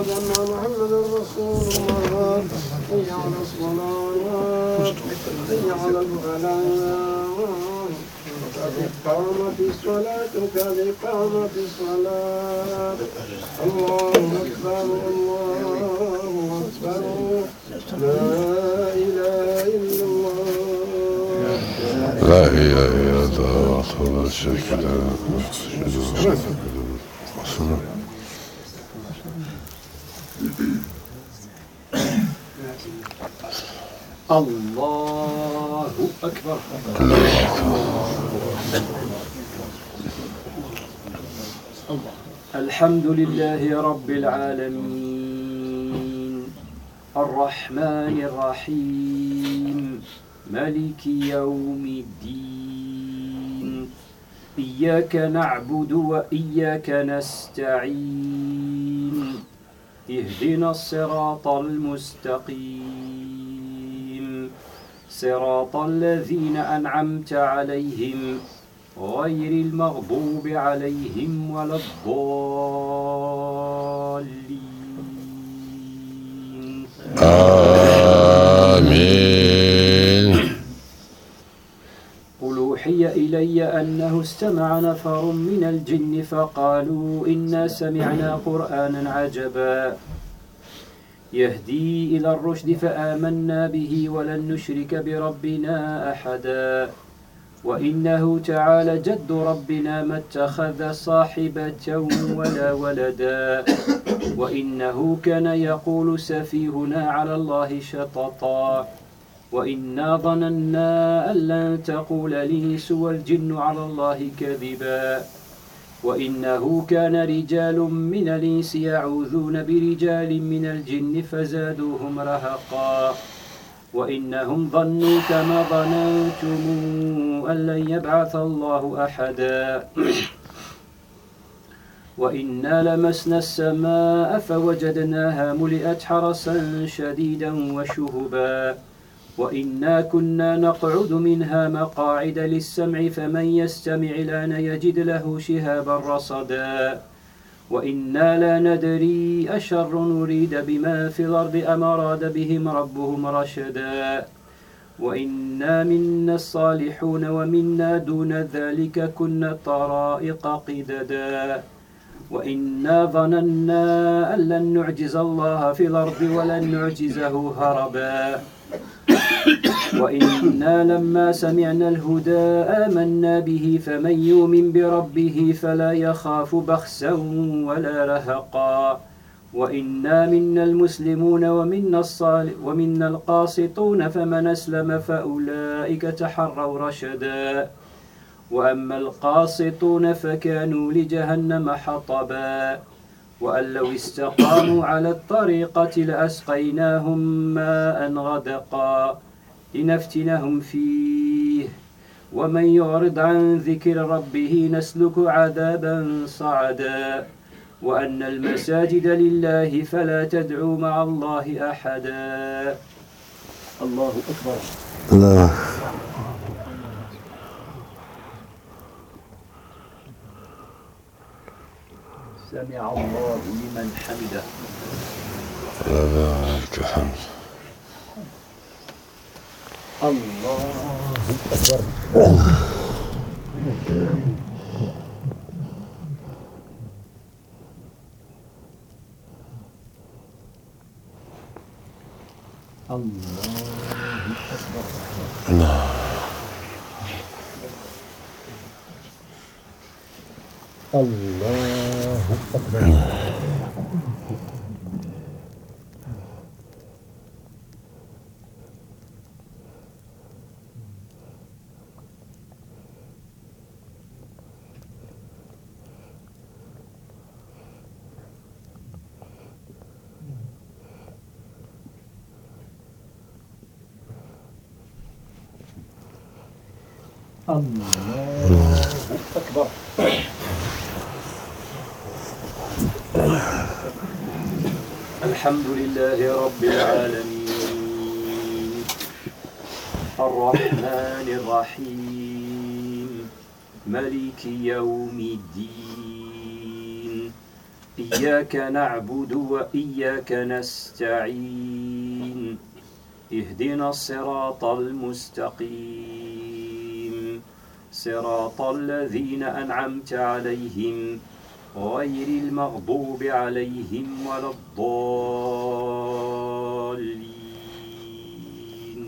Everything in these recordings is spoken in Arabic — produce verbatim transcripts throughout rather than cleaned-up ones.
أشهد أن محمدا رسول الله. حي على الصلاة حي على الفلاح قد قامت الصلاة قد قامت الصلاة. الله أكبر الله أكبر لا إله إلا الله. لا إله إلا الله وحده لا شريك له. الله أكبر. الحمد لله رب العالمين الرحمن الرحيم مالك يوم الدين إياك نعبد وإياك نستعين اهدنا الصراط المستقيم صراط الذين أنعمت عليهم غير المغضوب عليهم ولا الضالين. آمين. قل أوحي إلي أنه استمع نفر من الجن فقالوا إنا سمعنا قرآنا عجبا يهدي إلى الرشد فآمنا به ولن نشرك بربنا أحدا وإنه تعالى جد ربنا ما اتخذ صاحبة ولا ولدا وإنه كان يقول سفيهنا على الله شططا وإنا ظننا أن لن تقول الإنس والجن على الله كذبا وإنه كان رجال من الإنس يعوذون برجال من الجن فزادوهم رهقا وإنهم ظنوا كما ظننتم أن لن يبعث الله أحدا وإنا لمسنا السماء فوجدناها ملئت حرسا شديدا وشهبا وإنا كنا نقعد منها مقاعد للسمع فمن يستمع الآن يجد له شهابا رصدا وإنا لا ندري أشر نريد بما في الأرض أم أراد بهم ربهم رشدا وإنا منا الصالحون ومنا دون ذلك كنا طرائق قددا وإنا ظننا أن لن نعجز الله في الأرض ولن نعجزه هربا وإنا لما سمعنا الهدى آمنا به فمن يؤمن بربه فلا يخاف بخسا ولا رهقا وإنا منا المسلمون ومنا, الصالح ومنا القاسطون فمن أسلم فأولئك تحروا رشدا وأما القاسطون فكانوا لجهنم حطبا وأن لو استقاموا على الطريقة لأسقيناهم ماء غدقا لنفتنهم فيه ومن يعرض عن ذكر ربه نسلك عذابا صعدا وأن المساجد لله فلا تدعوا مع الله أحدا. الله أكبر. الله. سمع الله لمن حمده. لك الحمد. الله أكبر. الله أكبر. الله. الله أكبر. الله أكبر. الحمد لله رب العالمين الرحمن الرحيم مالك يوم الدين إياك نعبد وإياك نستعين اهدنا الصراط المستقيم صراط الذين أنعمت عليهم غير المغضوب عليهم ولا الضالين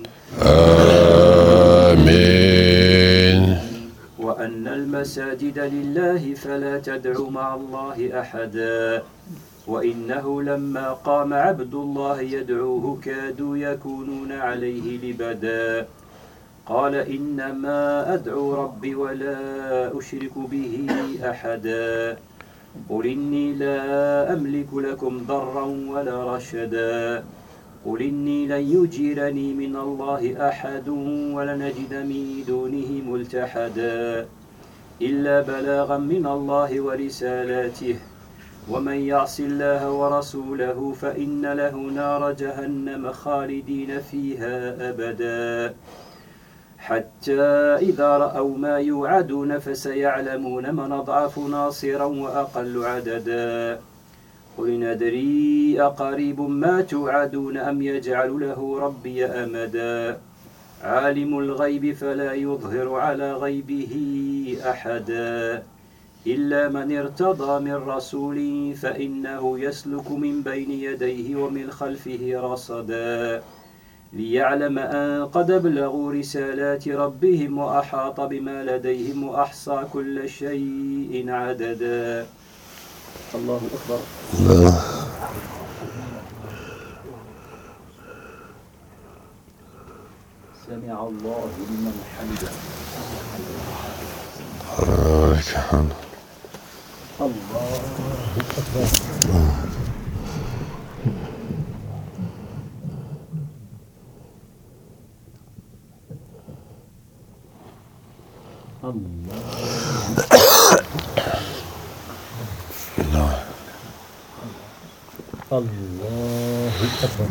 آمين. وأن المساجد لله فلا تدعوا مع الله أحدا وإنه لما قام عبد الله يدعوه كادوا يكونون عليه لبدا قال إنما أدعو ربي ولا أشرك به أحدا قل إني لا أملك لكم ضرا ولا رشدا قل إني لن يجيرني من الله أحد ولنجد من دونه ملتحدا إلا بلاغا من الله ورسالاته ومن يعص الله ورسوله فإن له نار جهنم خالدين فيها أبدا حتى إذا رأوا ما يوعدون فسيعلمون من أضعف ناصرا وأقل عددا قل ندري أقريب ما توعدون أم يجعل له ربي أمدا عالم الغيب فلا يظهر على غيبه أحدا إلا من ارتضى من رسول فإنه يسلك من بين يديه ومن خلفه رصدا ليعلم أن قد أبلغوا رسالات ربهم وأحاط بما لديهم وأحصى كل شيء عددا. الله أكبر. الله. سمع الله لمن حمده. لك الحمد. الله أكبر. الله الله أكبر.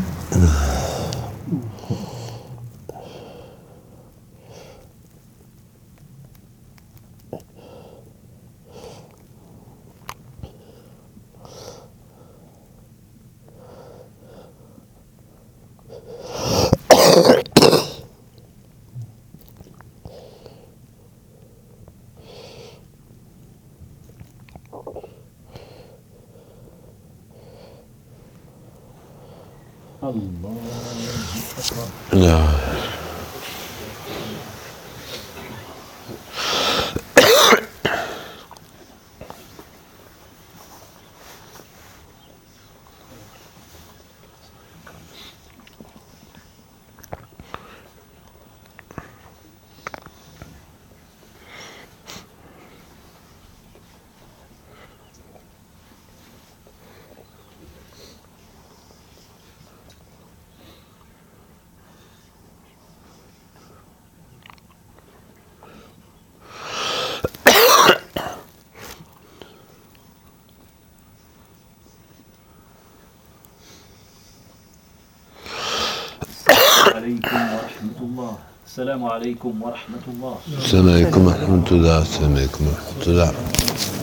الله أكبر. لا. السلام عليكم ورحمة الله. السلام عليكم ورحمة الله. السلام عليكم ورحمة الله.